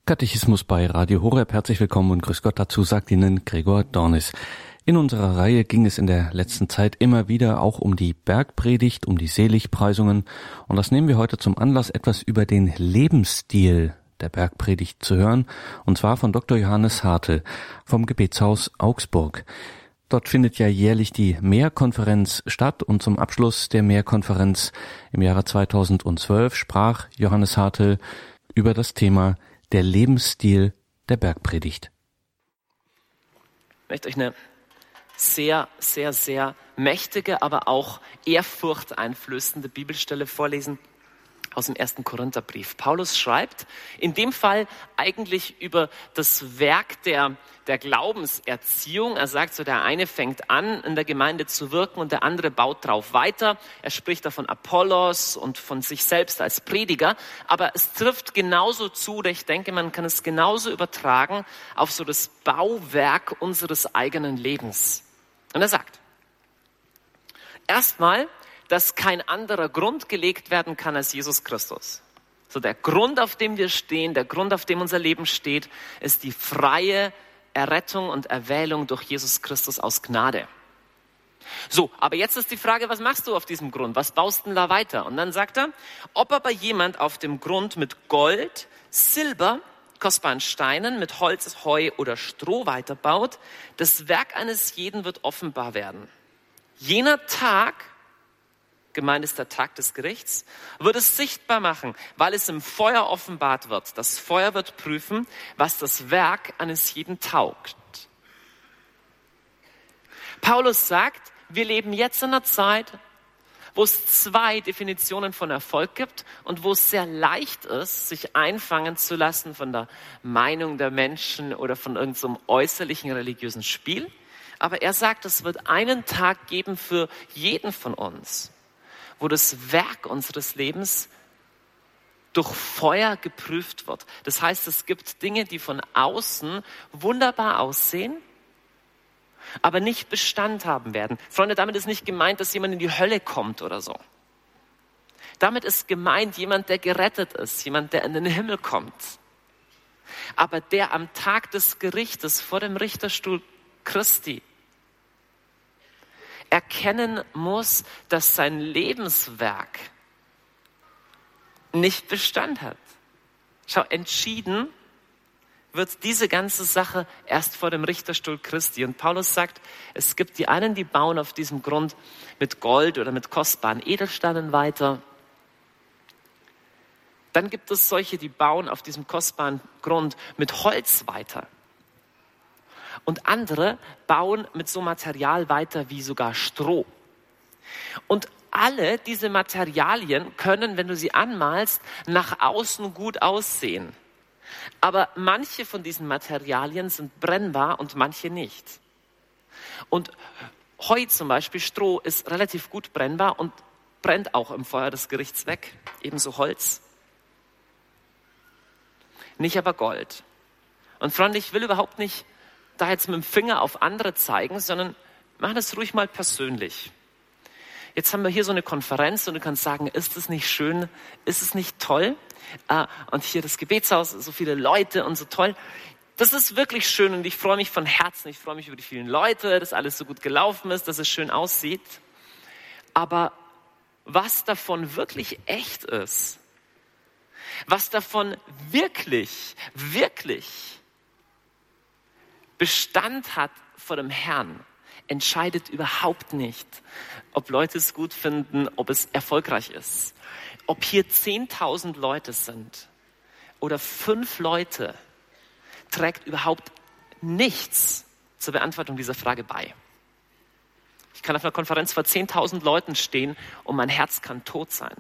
Katechismus bei Radio Horeb. Herzlich willkommen und grüß Gott, dazu sagt Ihnen Gregor Dornis. In unserer Reihe ging es in der letzten Zeit immer wieder auch um die Bergpredigt, um die Seligpreisungen. Und das nehmen wir heute zum Anlass, etwas über den Lebensstil der Bergpredigt zu hören. Und zwar von Dr. Johannes Hartl vom Gebetshaus Augsburg. Dort findet ja jährlich die Mehrkonferenz statt und zum Abschluss der Mehrkonferenz im Jahre 2012 sprach Johannes Hartl über das Thema der Lebensstil der Bergpredigt. Ich möchte euch eine sehr, sehr, sehr mächtige, aber auch ehrfurchteinflößende Bibelstelle vorlesen aus dem 1. Korintherbrief. Paulus schreibt, in dem Fall eigentlich über das Werk der Glaubenserziehung. Er sagt so, der eine fängt an, in der Gemeinde zu wirken und der andere baut drauf weiter. Er spricht da von Apollos und von sich selbst als Prediger. Aber es trifft genauso zu, oder ich denke, man kann es genauso übertragen auf so das Bauwerk unseres eigenen Lebens. Und er sagt, erstmal, dass kein anderer Grund gelegt werden kann als Jesus Christus. So der Grund, auf dem wir stehen, der Grund, auf dem unser Leben steht, ist die freie Errettung und Erwählung durch Jesus Christus aus Gnade. So, aber jetzt ist die Frage, was machst du auf diesem Grund? Was baust du denn da weiter? Und dann sagt er, ob aber jemand auf dem Grund mit Gold, Silber, kostbaren Steinen, mit Holz, Heu oder Stroh weiterbaut, das Werk eines jeden wird offenbar werden. Jener Tag, gemeint ist der Tag des Gerichts, wird es sichtbar machen, weil es im Feuer offenbart wird. Das Feuer wird prüfen, was das Werk eines jeden taugt. Paulus sagt, wir leben jetzt in einer Zeit, wo es zwei Definitionen von Erfolg gibt und wo es sehr leicht ist, sich einfangen zu lassen von der Meinung der Menschen oder von irgendeinem äußerlichen religiösen Spiel. Aber er sagt, es wird einen Tag geben für jeden von uns, wo das Werk unseres Lebens durch Feuer geprüft wird. Das heißt, es gibt Dinge, die von außen wunderbar aussehen, aber nicht Bestand haben werden. Freunde, damit ist nicht gemeint, dass jemand in die Hölle kommt oder so. Damit ist gemeint jemand, der gerettet ist, jemand, der in den Himmel kommt. Aber der am Tag des Gerichtes vor dem Richterstuhl Christi erkennen muss, dass sein Lebenswerk nicht Bestand hat. Schau, entschieden wird diese ganze Sache erst vor dem Richterstuhl Christi. Und Paulus sagt, es gibt die einen, die bauen auf diesem Grund mit Gold oder mit kostbaren Edelsteinen weiter. Dann gibt es solche, die bauen auf diesem kostbaren Grund mit Holz weiter. Und andere bauen mit so Material weiter wie sogar Stroh. Und alle diese Materialien können, wenn du sie anmalst, nach außen gut aussehen. Aber manche von diesen Materialien sind brennbar und manche nicht. Und Heu zum Beispiel, Stroh, ist relativ gut brennbar und brennt auch im Feuer des Gerichts weg. Ebenso Holz. Nicht aber Gold. Und Freunde, ich will überhaupt nicht da jetzt mit dem Finger auf andere zeigen, sondern mach das ruhig mal persönlich. Jetzt haben wir hier so eine Konferenz und du kannst sagen, ist es nicht schön, ist es nicht toll? Und hier das Gebetshaus, so viele Leute und so toll. Das ist wirklich schön und ich freue mich von Herzen. Ich freue mich über die vielen Leute, dass alles so gut gelaufen ist, dass es schön aussieht. Aber was davon wirklich echt ist, was davon wirklich, wirklich Bestand hat vor dem Herrn, entscheidet überhaupt nicht, ob Leute es gut finden, ob es erfolgreich ist. Ob hier 10.000 Leute sind oder 5 Leute, trägt überhaupt nichts zur Beantwortung dieser Frage bei. Ich kann auf einer Konferenz vor 10.000 Leuten stehen und mein Herz kann tot sein.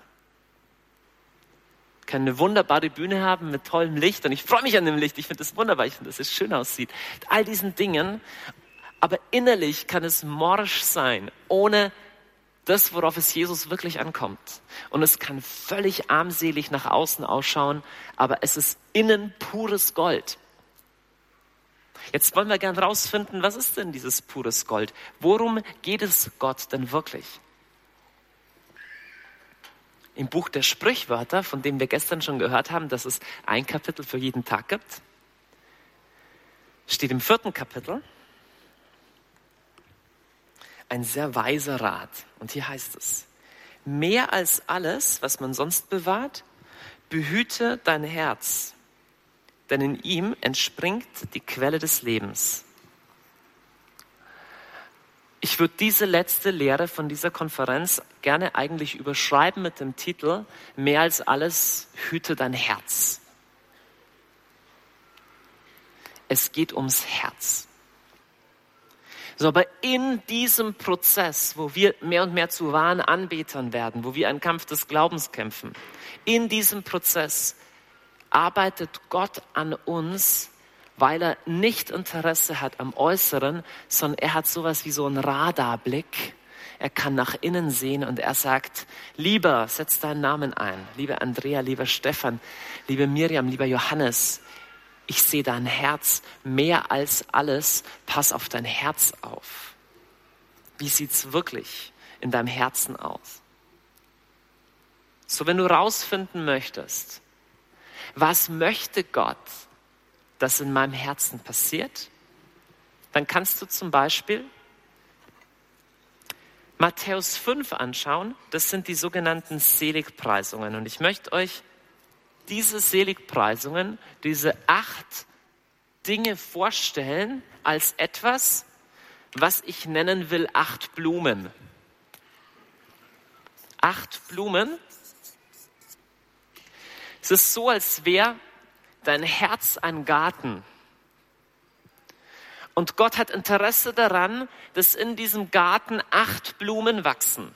Ich kann eine wunderbare Bühne haben mit tollem Licht und ich freue mich an dem Licht. Ich finde es wunderbar, ich finde, dass es schön aussieht. All diesen Dingen, aber innerlich kann es morsch sein, ohne das, worauf es Jesus wirklich ankommt. Und es kann völlig armselig nach außen ausschauen, aber es ist innen pures Gold. Jetzt wollen wir gerne rausfinden, was ist denn dieses pures Gold? Worum geht es Gott denn wirklich? im Buch der Sprichwörter, von dem wir gestern schon gehört haben, dass es ein Kapitel für jeden Tag gibt, steht im 4. Kapitel ein sehr weiser Rat. Und hier heißt es: Mehr als alles, was man sonst bewahrt, behüte dein Herz, denn in ihm entspringt die Quelle des Lebens. Ich würde diese letzte Lehre von dieser Konferenz gerne eigentlich überschreiben mit dem Titel: Mehr als alles, hüte dein Herz. Es geht ums Herz. So, aber in diesem Prozess, wo wir mehr und mehr zu wahren Anbetern werden, wo wir einen Kampf des Glaubens kämpfen, in diesem Prozess arbeitet Gott an uns, weil er nicht Interesse hat am Äußeren, sondern er hat sowas wie so einen Radarblick. Er kann nach innen sehen und er sagt: Lieber, setz deinen Namen ein. Liebe Andrea, lieber Stefan, liebe Miriam, lieber Johannes, ich sehe dein Herz mehr als alles. Pass auf dein Herz auf. Wie sieht's wirklich in deinem Herzen aus? So, wenn du rausfinden möchtest, was möchte Gott, dass in meinem Herzen passiert, dann kannst du zum Beispiel Matthäus 5 anschauen. Das sind die sogenannten Seligpreisungen. Und ich möchte euch diese Seligpreisungen, diese 8 Dinge vorstellen als etwas, was ich nennen will 8 Blumen. 8 Blumen. Es ist so, als wäre dein Herz ein Garten. Und Gott hat Interesse daran, dass in diesem Garten 8 Blumen wachsen.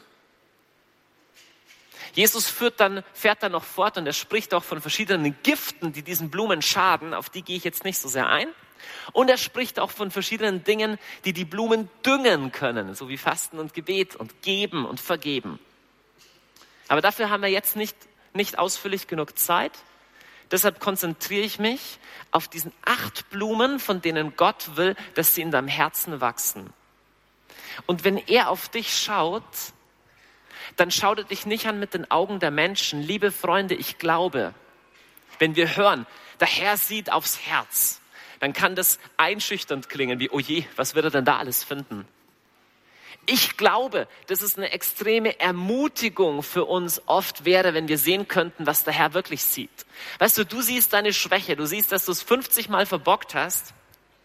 Jesus fährt dann noch fort und er spricht auch von verschiedenen Giften, die diesen Blumen schaden. Auf die gehe ich jetzt nicht so sehr ein. Und er spricht auch von verschiedenen Dingen, die die Blumen düngen können, so wie Fasten und Gebet und Geben und Vergeben. Aber dafür haben wir jetzt nicht ausführlich genug Zeit. Deshalb konzentriere ich mich auf diesen 8 Blumen, von denen Gott will, dass sie in deinem Herzen wachsen. Und wenn er auf dich schaut, dann schaut er dich nicht an mit den Augen der Menschen. Liebe Freunde, ich glaube, wenn wir hören, der Herr sieht aufs Herz, dann kann das einschüchternd klingen, wie: Oh je, was wird er denn da alles finden? Ich glaube, dass es eine extreme Ermutigung für uns oft wäre, wenn wir sehen könnten, was der Herr wirklich sieht. Weißt du, du siehst deine Schwäche, du siehst, dass du es 50 Mal verbockt hast.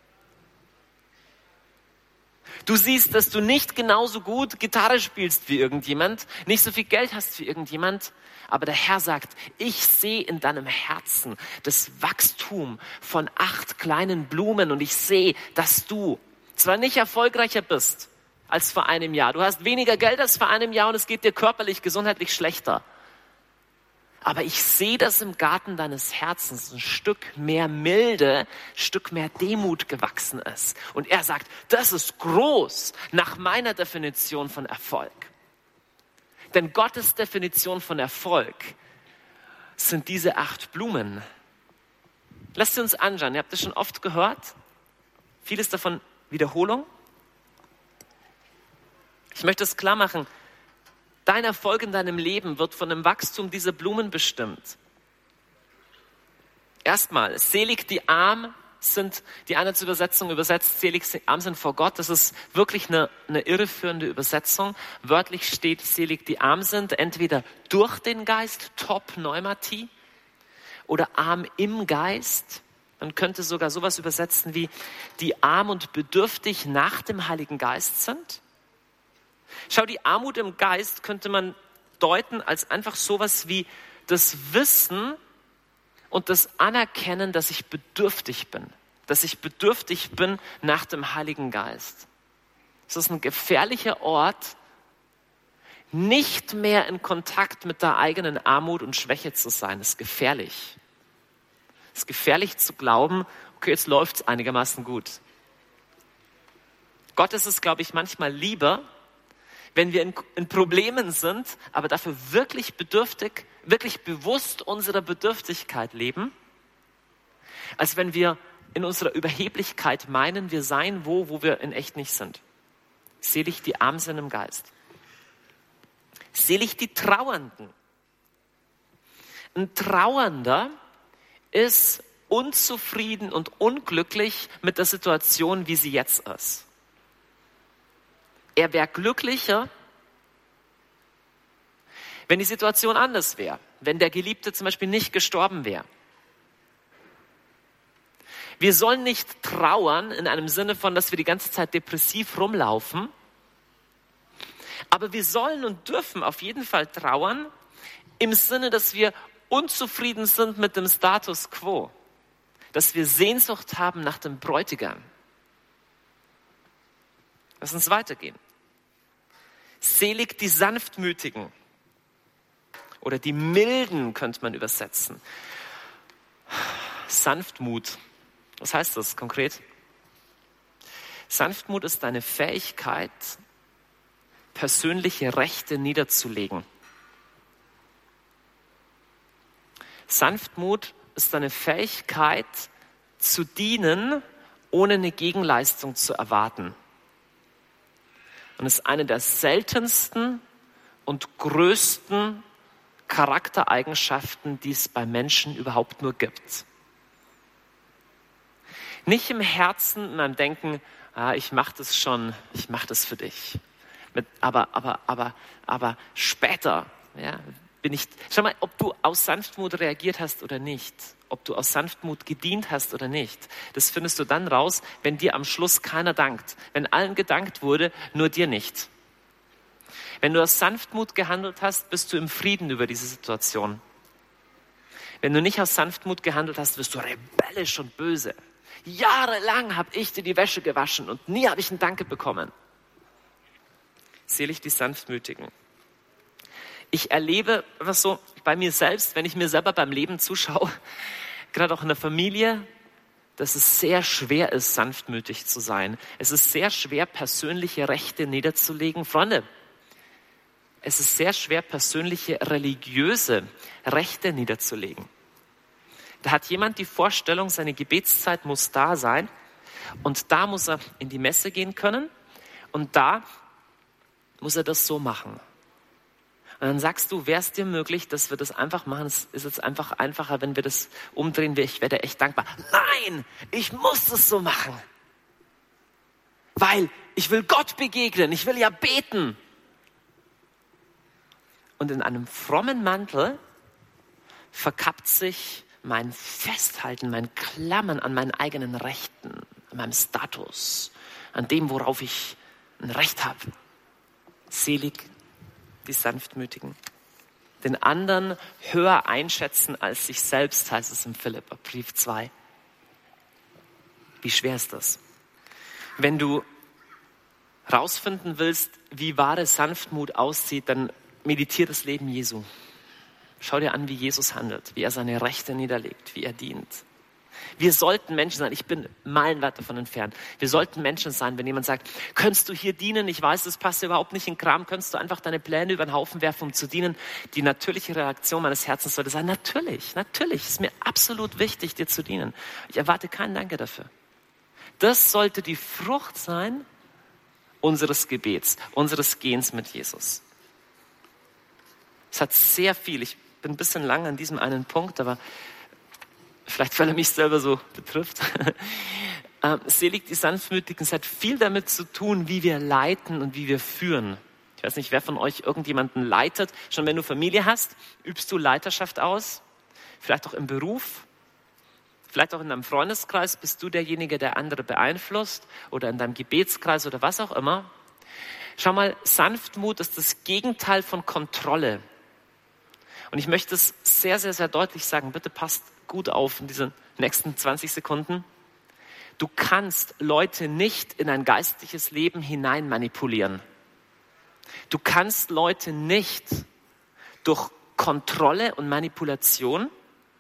Du siehst, dass du nicht genauso gut Gitarre spielst wie irgendjemand, nicht so viel Geld hast wie irgendjemand. Aber der Herr sagt: Ich sehe in deinem Herzen das Wachstum von 8 kleinen Blumen und ich sehe, dass du zwar nicht erfolgreicher bist als vor einem Jahr. Du hast weniger Geld als vor einem Jahr und es geht dir körperlich, gesundheitlich schlechter. Aber ich sehe, dass im Garten deines Herzens ein Stück mehr Milde, ein Stück mehr Demut gewachsen ist. Und er sagt: Das ist groß nach meiner Definition von Erfolg. Denn Gottes Definition von Erfolg sind diese 8 Blumen. Lasst sie uns anschauen. Ihr habt das schon oft gehört. Vieles davon Wiederholung. Ich möchte es klar machen. Dein Erfolg in deinem Leben wird von dem Wachstum dieser Blumen bestimmt. Erstmal, selig die Armen sind, die eine Übersetzung übersetzt, selig die Armen sind vor Gott. Das ist wirklich eine irreführende Übersetzung. Wörtlich steht, selig die Armen sind, entweder durch den Geist, Top Pneumati, oder arm im Geist. Man könnte sogar sowas übersetzen wie, die arm und bedürftig nach dem Heiligen Geist sind. Schau, die Armut im Geist könnte man deuten als einfach sowas wie das Wissen und das Anerkennen, dass ich bedürftig bin. Dass ich bedürftig bin nach dem Heiligen Geist. Es ist ein gefährlicher Ort, nicht mehr in Kontakt mit der eigenen Armut und Schwäche zu sein. Das ist gefährlich. Es ist gefährlich zu glauben, okay, jetzt läuft es einigermaßen gut. Gott ist es, glaube ich, manchmal lieber, wenn wir in Problemen sind, aber dafür wirklich bedürftig, wirklich bewusst unserer Bedürftigkeit leben, als wenn wir in unserer Überheblichkeit meinen, wir seien wo wir in echt nicht sind. Selig die Armen sind im Geist. Selig die Trauernden. Ein Trauernder ist unzufrieden und unglücklich mit der Situation, wie sie jetzt ist. Er wäre glücklicher, wenn die Situation anders wäre, wenn der Geliebte zum Beispiel nicht gestorben wäre. Wir sollen nicht trauern in einem Sinne von, dass wir die ganze Zeit depressiv rumlaufen, aber wir sollen und dürfen auf jeden Fall trauern im Sinne, dass wir unzufrieden sind mit dem Status quo, dass wir Sehnsucht haben nach dem Bräutigam. Lass uns weitergehen. Selig die Sanftmütigen oder die Milden könnte man übersetzen. Sanftmut. Was heißt das konkret? Sanftmut ist eine Fähigkeit, persönliche Rechte niederzulegen. Sanftmut ist eine Fähigkeit, zu dienen, ohne eine Gegenleistung zu erwarten. Und ist eine der seltensten und größten Charaktereigenschaften, die es bei Menschen überhaupt nur gibt. Nicht im Herzen, in einem Denken, ich mache das schon, ich mache das für dich. Aber später, ja, schau mal, ob du aus Sanftmut reagiert hast oder nicht, ob du aus Sanftmut gedient hast oder nicht, das findest du dann raus, wenn dir am Schluss keiner dankt. Wenn allen gedankt wurde, nur dir nicht. Wenn du aus Sanftmut gehandelt hast, bist du im Frieden über diese Situation. Wenn du nicht aus Sanftmut gehandelt hast, wirst du rebellisch und böse. Jahrelang habe ich dir die Wäsche gewaschen und nie habe ich ein Danke bekommen. Selig die Sanftmütigen. Ich erlebe was so bei mir selbst, wenn ich mir selber beim Leben zuschaue, gerade auch in der Familie, dass es sehr schwer ist, sanftmütig zu sein. Es ist sehr schwer, persönliche Rechte niederzulegen. Freunde, es ist sehr schwer, persönliche religiöse Rechte niederzulegen. Da hat jemand die Vorstellung, seine Gebetszeit muss da sein und da muss er in die Messe gehen können und da muss er das so machen. Und dann sagst du, wäre es dir möglich, dass wir das einfach machen? Es ist jetzt einfach einfacher, wenn wir das umdrehen. Ich wäre dir echt dankbar. Nein, ich muss das so machen. Weil ich will Gott begegnen. Ich will ja beten. Und in einem frommen Mantel verkappt sich mein Festhalten, mein Klammern an meinen eigenen Rechten, an meinem Status, an dem, worauf ich ein Recht habe. Selig die Sanftmütigen. Den anderen höher einschätzen als sich selbst, heißt es im Philipperbrief 2. Wie schwer ist das? Wenn du rausfinden willst, wie wahre Sanftmut aussieht, dann meditiere das Leben Jesu. Schau dir an, wie Jesus handelt, wie er seine Rechte niederlegt, wie er dient. Wir sollten Menschen sein, ich bin meilenweit davon entfernt, wir sollten Menschen sein, wenn jemand sagt, könntest du hier dienen, ich weiß, das passt überhaupt nicht in den Kram, könntest du einfach deine Pläne über den Haufen werfen, um zu dienen? Die natürliche Reaktion meines Herzens sollte sein, natürlich, ist mir absolut wichtig, dir zu dienen. Ich erwarte keinen Danke dafür. Das sollte die Frucht sein unseres Gebets, unseres Gehens mit Jesus. Es hat sehr viel, ich bin ein bisschen lang an diesem einen Punkt, aber vielleicht, weil er mich selber so betrifft. Selig die Sanftmütigen, es hat viel damit zu tun, wie wir leiten und wie wir führen. Ich weiß nicht, wer von euch irgendjemanden leitet. Schon wenn du Familie hast, übst du Leiterschaft aus. Vielleicht auch im Beruf. Vielleicht auch in deinem Freundeskreis bist du derjenige, der andere beeinflusst. Oder in deinem Gebetskreis oder was auch immer. Schau mal, Sanftmut ist das Gegenteil von Kontrolle. Und ich möchte es sehr, sehr, sehr deutlich sagen. Bitte passt gut auf in diesen nächsten 20 Sekunden. Du kannst Leute nicht in ein geistliches Leben hinein manipulieren. Du kannst Leute nicht durch Kontrolle und Manipulation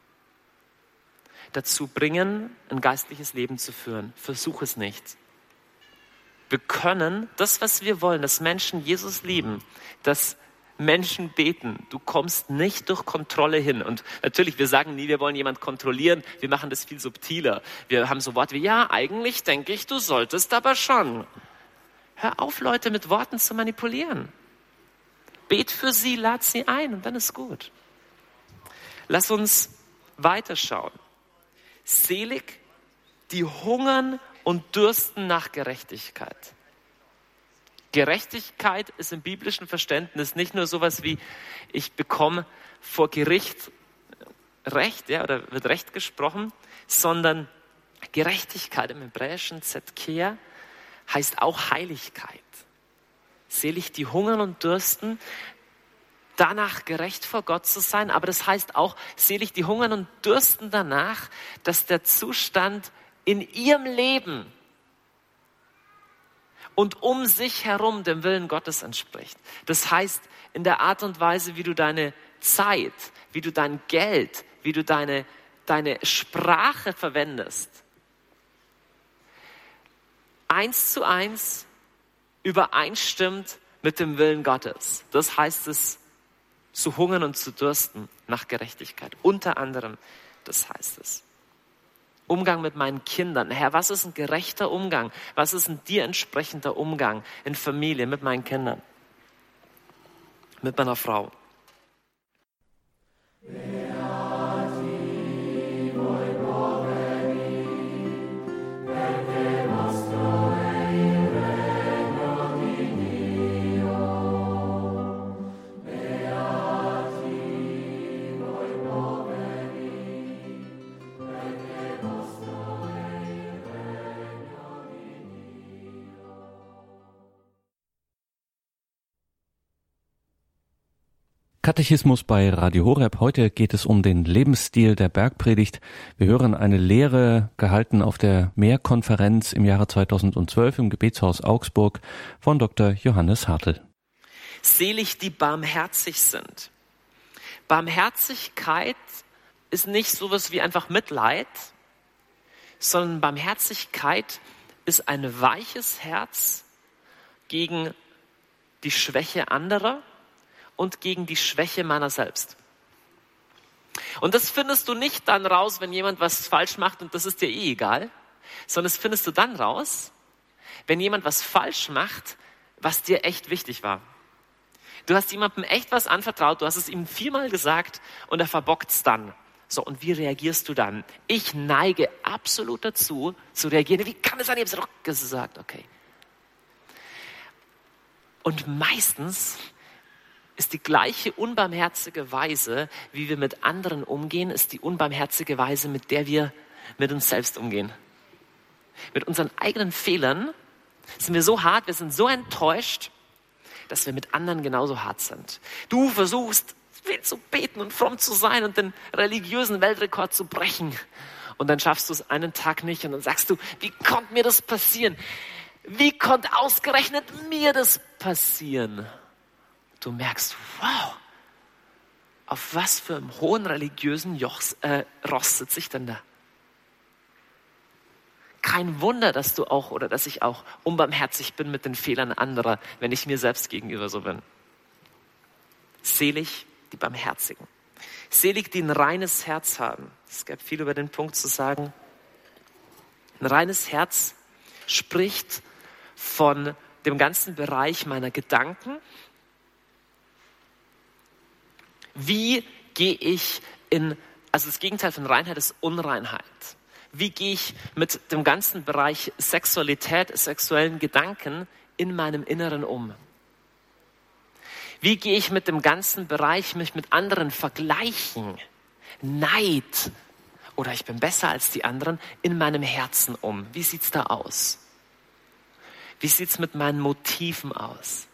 dazu bringen, ein geistliches Leben zu führen. Versuch es nicht. Wir können das, was wir wollen, dass Menschen Jesus lieben, dass Menschen beten. Du kommst nicht durch Kontrolle hin. Und natürlich, wir sagen nie, wir wollen jemanden kontrollieren. Wir machen das viel subtiler. Wir haben so Worte wie, ja, eigentlich denke ich, du solltest aber schon. Hör auf, Leute mit Worten zu manipulieren. Bet für sie, lad sie ein und dann ist gut. Lass uns weiterschauen. Selig, die hungern und dürsten nach Gerechtigkeit. Gerechtigkeit ist im biblischen Verständnis nicht nur sowas wie, ich bekomme vor Gericht Recht, ja, oder wird Recht gesprochen, sondern Gerechtigkeit im Hebräischen, Tzedkia, heißt auch Heiligkeit. Selig, die hungern und dürsten, danach gerecht vor Gott zu sein, aber das heißt auch, selig, die hungern und dürsten danach, dass der Zustand in ihrem Leben und um sich herum dem Willen Gottes entspricht. Das heißt, in der Art und Weise, wie du deine Zeit, wie du dein Geld, wie du deine Sprache verwendest, 1:1 übereinstimmt mit dem Willen Gottes. Das heißt es, zu hungern und zu dürsten nach Gerechtigkeit. Unter anderem, das heißt es. Umgang mit meinen Kindern. Herr, was ist ein gerechter Umgang? Was ist ein dir entsprechender Umgang in Familie, mit meinen Kindern? Mit meiner Frau? Katechismus bei Radio Horeb. Heute geht es um den Lebensstil der Bergpredigt. Wir hören eine Lehre gehalten auf der Mehrkonferenz im Jahre 2012 im Gebetshaus Augsburg von Dr. Johannes Hartl. Selig, die barmherzig sind. Barmherzigkeit ist nicht sowas wie einfach Mitleid, sondern Barmherzigkeit ist ein weiches Herz gegen die Schwäche anderer und gegen die Schwäche meiner selbst. Und das findest du nicht dann raus, wenn jemand was falsch macht und das ist dir egal, sondern das findest du dann raus, wenn jemand was falsch macht, was dir echt wichtig war. Du hast jemandem echt was anvertraut, du hast es ihm 4-mal gesagt und er verbockt's dann. So, und wie reagierst du dann? Ich neige absolut dazu, zu reagieren. Wie kann es sein? Ich habe es doch gesagt, okay. Und meistens ist die gleiche unbarmherzige Weise, wie wir mit anderen umgehen, ist die unbarmherzige Weise, mit der wir mit uns selbst umgehen. Mit unseren eigenen Fehlern sind wir so hart, wir sind so enttäuscht, dass wir mit anderen genauso hart sind. Du versuchst, viel zu beten und fromm zu sein und den religiösen Weltrekord zu brechen. Und dann schaffst du es einen Tag nicht und dann sagst du, wie konnte mir das passieren? Wie konnte ausgerechnet mir das passieren? Du merkst, wow, auf was für einem hohen religiösen Ross sitze ich denn da? Kein Wunder, dass du auch oder dass ich auch unbarmherzig bin mit den Fehlern anderer, wenn ich mir selbst gegenüber so bin. Selig die Barmherzigen. Selig, die ein reines Herz haben. Es gab viel über den Punkt zu sagen. Ein reines Herz spricht von dem ganzen Bereich meiner Gedanken. Wie gehe ich also das Gegenteil von Reinheit ist Unreinheit. Wie gehe ich mit dem ganzen Bereich Sexualität, sexuellen Gedanken in meinem Inneren um? Wie gehe ich mit dem ganzen Bereich, mich mit anderen vergleichen, Neid oder ich bin besser als die anderen, in meinem Herzen um? Wie sieht's da aus? Wie sieht's mit meinen Motiven aus?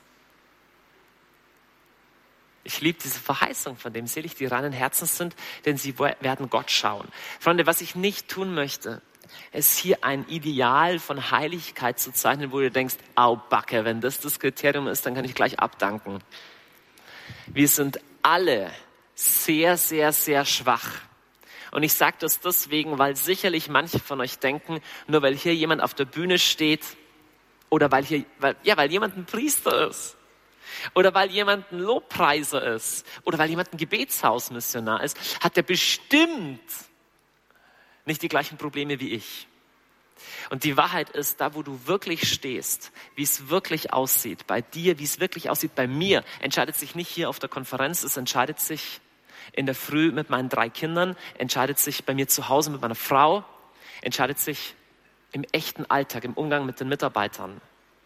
Ich liebe diese Verheißung, von dem selig die reinen Herzens sind, denn sie werden Gott schauen. Freunde, was ich nicht tun möchte, ist hier ein Ideal von Heiligkeit zu zeichnen, wo du denkst, au Backe, wenn das Kriterium ist, dann kann ich gleich abdanken. Wir sind alle sehr, sehr, sehr schwach. Und ich sage das deswegen, weil sicherlich manche von euch denken, nur weil hier jemand auf der Bühne steht oder weil jemand ein Priester ist. Oder weil jemand ein Lobpreiser ist oder weil jemand ein Gebetshausmissionar ist, hat er bestimmt nicht die gleichen Probleme wie ich. Und die Wahrheit ist, da wo du wirklich stehst, wie es wirklich aussieht, bei dir, wie es wirklich aussieht, bei mir, entscheidet sich nicht hier auf der Konferenz, es entscheidet sich in der Früh mit meinen 3 Kindern, entscheidet sich bei mir zu Hause mit meiner Frau, entscheidet sich im echten Alltag, im Umgang mit den Mitarbeitern.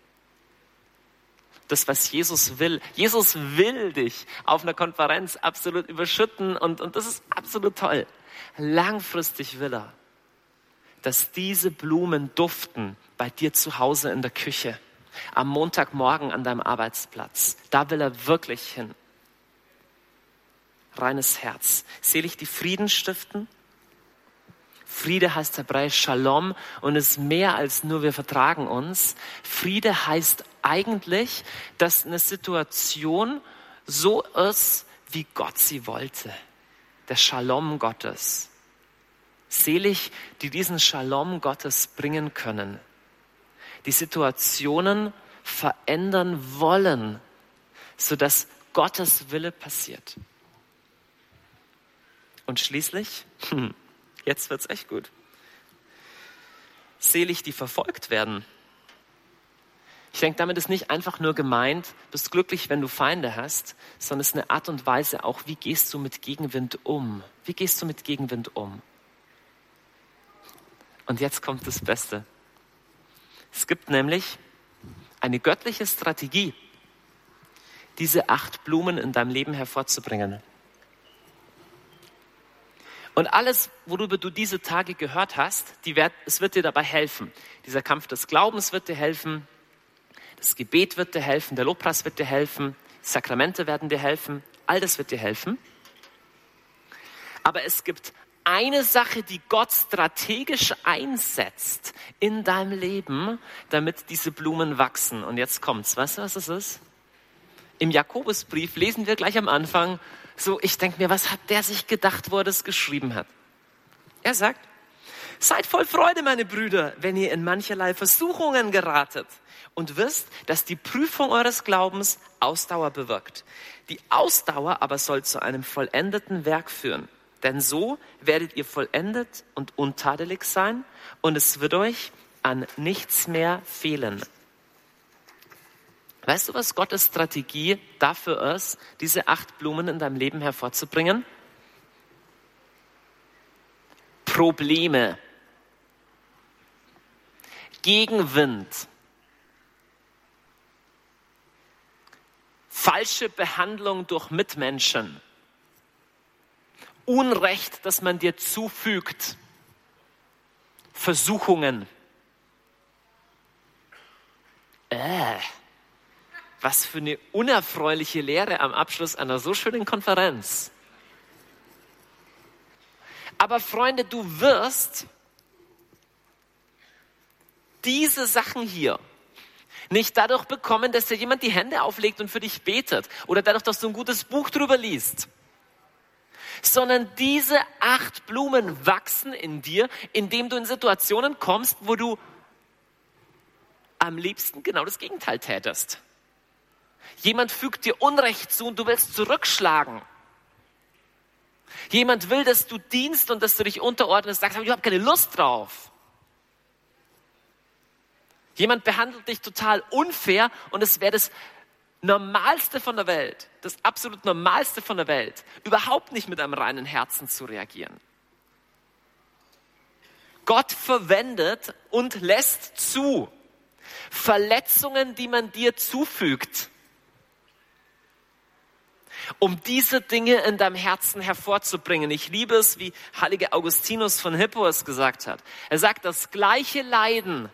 Das, was Jesus will. Jesus will dich auf einer Konferenz absolut überschütten und das ist absolut toll. Langfristig will er, dass diese Blumen duften bei dir zu Hause in der Küche, am Montagmorgen an deinem Arbeitsplatz. Da will er wirklich hin. Reines Herz. Selig die Frieden stiften. Friede heißt hebräisch Shalom und ist mehr als nur wir vertragen uns. Friede heißt eigentlich, dass eine Situation so ist, wie Gott sie wollte. Der Shalom Gottes. Selig, die diesen Shalom Gottes bringen können. Die Situationen verändern wollen, sodass Gottes Wille passiert. Und schließlich, jetzt wird's echt gut. Selig, die verfolgt werden. Ich denke, damit ist nicht einfach nur gemeint, bist glücklich, wenn du Feinde hast, sondern es ist eine Art und Weise auch, wie gehst du mit Gegenwind um? Wie gehst du mit Gegenwind um? Und jetzt kommt das Beste. Es gibt nämlich eine göttliche Strategie, diese 8 Blumen in deinem Leben hervorzubringen. Und alles, worüber du diese Tage gehört hast, es wird dir dabei helfen. Dieser Kampf des Glaubens wird dir helfen, das Gebet wird dir helfen, der Lobpreis wird dir helfen, die Sakramente werden dir helfen, all das wird dir helfen. Aber es gibt eine Sache, die Gott strategisch einsetzt in deinem Leben, damit diese Blumen wachsen. Und jetzt kommt's. Weißt du, was es ist? Im Jakobusbrief lesen wir gleich am Anfang, so, ich denke mir, was hat der sich gedacht, wo er das geschrieben hat? Er sagt, seid voll Freude, meine Brüder, wenn ihr in mancherlei Versuchungen geratet und wisst, dass die Prüfung eures Glaubens Ausdauer bewirkt. Die Ausdauer aber soll zu einem vollendeten Werk führen. Denn so werdet ihr vollendet und untadelig sein und es wird euch an nichts mehr fehlen. Weißt du, was Gottes Strategie dafür ist, diese 8 Blumen in deinem Leben hervorzubringen? Probleme, Gegenwind, falsche Behandlung durch Mitmenschen, Unrecht, das man dir zufügt, Versuchungen. Was für eine unerfreuliche Lehre am Abschluss einer so schönen Konferenz. Aber Freunde, du wirst diese Sachen hier nicht dadurch bekommen, dass dir jemand die Hände auflegt und für dich betet oder dadurch, dass du ein gutes Buch drüber liest, sondern diese 8 Blumen wachsen in dir, indem du in Situationen kommst, wo du am liebsten genau das Gegenteil tätest. Jemand fügt dir Unrecht zu und du willst zurückschlagen. Jemand will, dass du dienst und dass du dich unterordnest, sagst, aber ich habe keine Lust drauf. Jemand behandelt dich total unfair und es wäre das Normalste von der Welt, das absolut Normalste von der Welt, überhaupt nicht mit einem reinen Herzen zu reagieren. Gott verwendet und lässt zu Verletzungen, die man dir zufügt, um diese Dinge in deinem Herzen hervorzubringen. Ich liebe es, wie heilige Augustinus von Hippo es gesagt hat. Er sagt, das gleiche Leiden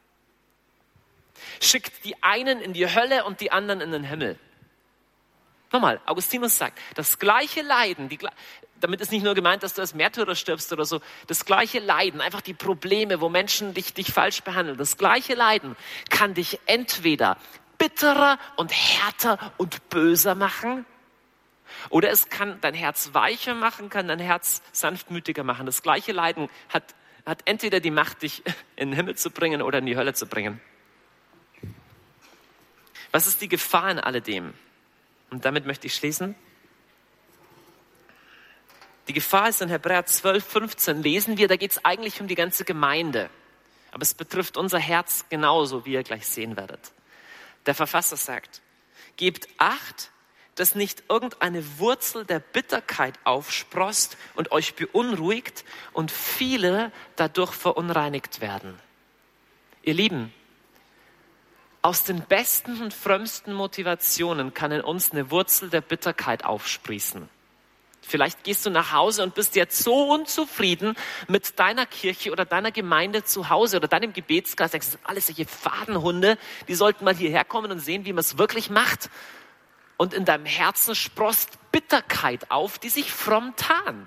schickt die einen in die Hölle und die anderen in den Himmel. Nochmal, Augustinus sagt, das gleiche Leiden, damit ist nicht nur gemeint, dass du als Märtyrer stirbst oder so, das gleiche Leiden, einfach die Probleme, wo Menschen dich falsch behandeln, das gleiche Leiden kann dich entweder bitterer und härter und böser machen, oder es kann dein Herz weicher machen, kann dein Herz sanftmütiger machen. Das gleiche Leiden hat entweder die Macht, dich in den Himmel zu bringen oder in die Hölle zu bringen. Was ist die Gefahr in alledem? Und damit möchte ich schließen. Die Gefahr ist in Hebräer 12,15 lesen wir, da geht es eigentlich um die ganze Gemeinde. Aber es betrifft unser Herz genauso, wie ihr gleich sehen werdet. Der Verfasser sagt, gebt Acht, dass nicht irgendeine Wurzel der Bitterkeit aufsproßt und euch beunruhigt und viele dadurch verunreinigt werden. Ihr Lieben, aus den besten und frömmsten Motivationen kann in uns eine Wurzel der Bitterkeit aufsprießen. Vielleicht gehst du nach Hause und bist jetzt so unzufrieden mit deiner Kirche oder deiner Gemeinde zu Hause oder deinem Gebetskreis. Das sind alles solche Fadenhunde, die sollten mal hierher kommen und sehen, wie man es wirklich macht. Und in deinem Herzen sproßt Bitterkeit auf, die sich fromm tarnt.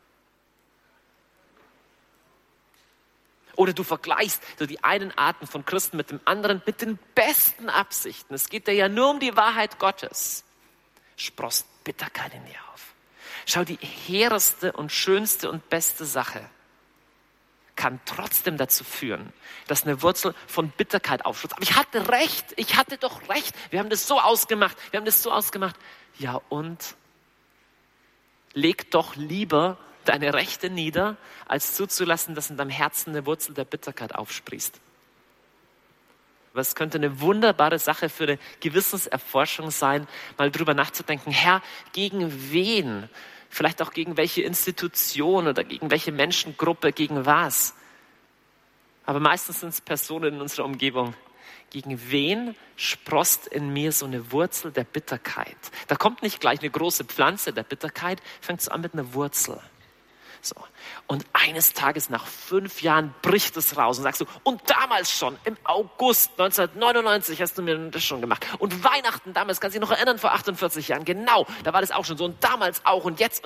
Oder du vergleichst so die einen Arten von Christen mit dem anderen mit den besten Absichten. Es geht dir ja nur um die Wahrheit Gottes. Sproßt Bitterkeit in dir auf. Schau, die hehreste und schönste und beste Sache kann trotzdem dazu führen, dass eine Wurzel von Bitterkeit aufstößt. Aber ich hatte doch recht. Wir haben das so ausgemacht. Ja und? Leg doch lieber deine Rechte nieder, als zuzulassen, dass in deinem Herzen eine Wurzel der Bitterkeit aufsprießt. Aber es könnte eine wunderbare Sache für eine Gewissenserforschung sein, mal drüber nachzudenken, Herr, gegen wen? Vielleicht auch gegen welche Institution oder gegen welche Menschengruppe, gegen was. Aber meistens sind es Personen in unserer Umgebung. Gegen wen sproßt in mir so eine Wurzel der Bitterkeit? Da kommt nicht gleich eine große Pflanze der Bitterkeit, fängt es an mit einer Wurzel. So. Und eines Tages nach 5 Jahren bricht es raus und sagst du, und damals schon, im August 1999 hast du mir das schon gemacht. Und Weihnachten damals, kannst du dich noch erinnern, vor 48 Jahren, genau, da war das auch schon so. Und damals auch und jetzt.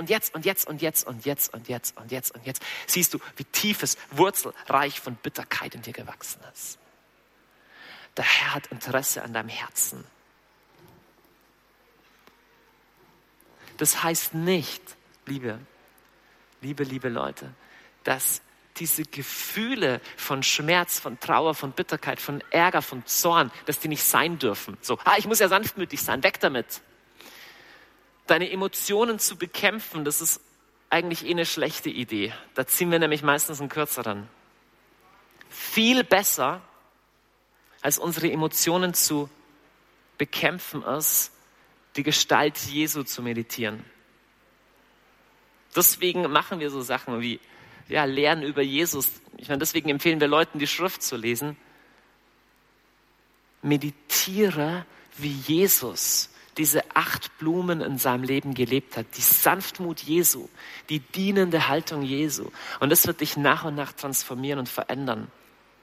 Siehst du, wie tiefes Wurzelreich von Bitterkeit in dir gewachsen ist. Der Herr hat Interesse an deinem Herzen. Das heißt nicht, liebe Leute, dass diese Gefühle von Schmerz, von Trauer, von Bitterkeit, von Ärger, von Zorn, dass die nicht sein dürfen. So, ich muss ja sanftmütig sein, weg damit. Deine Emotionen zu bekämpfen, das ist eigentlich eine schlechte Idee. Da ziehen wir nämlich meistens einen kürzeren. Viel besser, als unsere Emotionen zu bekämpfen, ist, die Gestalt Jesu zu meditieren. Deswegen machen wir so Sachen wie Lernen über Jesus. Deswegen empfehlen wir Leuten, die Schrift zu lesen. Meditiere, wie Jesus diese 8 Blumen in seinem Leben gelebt hat. Die Sanftmut Jesu, die dienende Haltung Jesu. Und das wird dich nach und nach transformieren und verändern.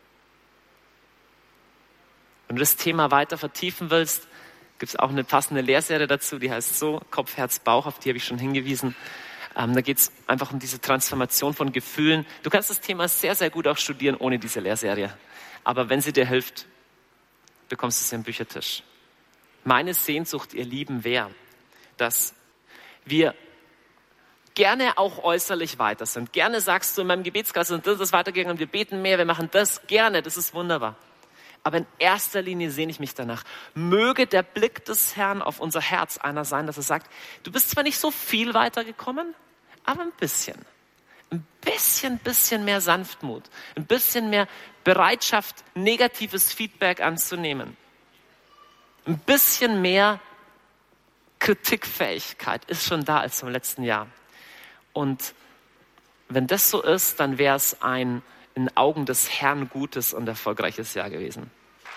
Wenn du das Thema weiter vertiefen willst, gibt es auch eine passende Lehrserie dazu, die heißt so, Kopf, Herz, Bauch, auf die habe ich schon hingewiesen. Da geht es einfach um diese Transformation von Gefühlen. Du kannst das Thema sehr, sehr gut auch studieren ohne diese Lehrserie. Aber wenn sie dir hilft, bekommst du es am Büchertisch. Meine Sehnsucht, ihr Lieben, wäre, dass wir gerne auch äußerlich weiter sind. Gerne sagst du in meinem Gebetskreis, und das ist weitergegangen, wir beten mehr, wir machen das gerne, das ist wunderbar. Aber in erster Linie sehne ich mich danach. Möge der Blick des Herrn auf unser Herz einer sein, dass er sagt, du bist zwar nicht so viel weitergekommen, aber ein bisschen. Ein bisschen mehr Sanftmut. Ein bisschen mehr Bereitschaft, negatives Feedback anzunehmen. Ein bisschen mehr Kritikfähigkeit ist schon da als im letzten Jahr. Und wenn das so ist, dann wäre es ein in Augen des Herrn gutes und erfolgreiches Jahr gewesen.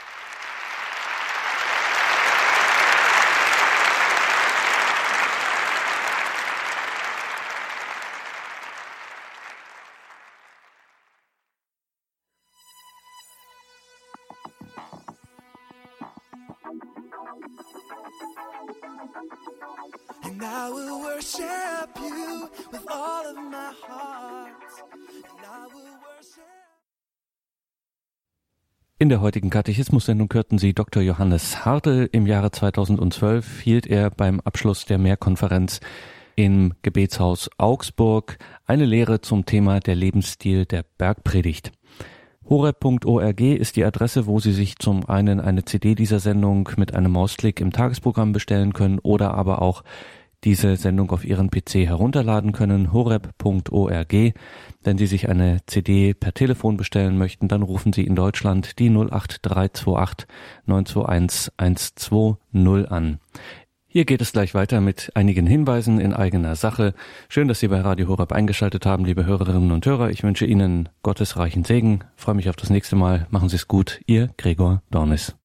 And I will worship you with all of my heart. And I will worship. In der heutigen Katechismus-Sendung hörten Sie Dr. Johannes Hartl. Im Jahre 2012 hielt er beim Abschluss der Mehrkonferenz im Gebetshaus Augsburg eine Lehre zum Thema der Lebensstil der Bergpredigt. horeb.org ist die Adresse, wo Sie sich zum einen eine CD dieser Sendung mit einem Mausklick im Tagesprogramm bestellen können oder aber auch diese Sendung auf Ihren PC herunterladen können, horeb.org. Wenn Sie sich eine CD per Telefon bestellen möchten, dann rufen Sie in Deutschland die 08328 921 120 an. Hier geht es gleich weiter mit einigen Hinweisen in eigener Sache. Schön, dass Sie bei Radio Horeb eingeschaltet haben, liebe Hörerinnen und Hörer. Ich wünsche Ihnen Gottes reichen Segen. Freue mich auf das nächste Mal. Machen Sie es gut. Ihr Gregor Dornis.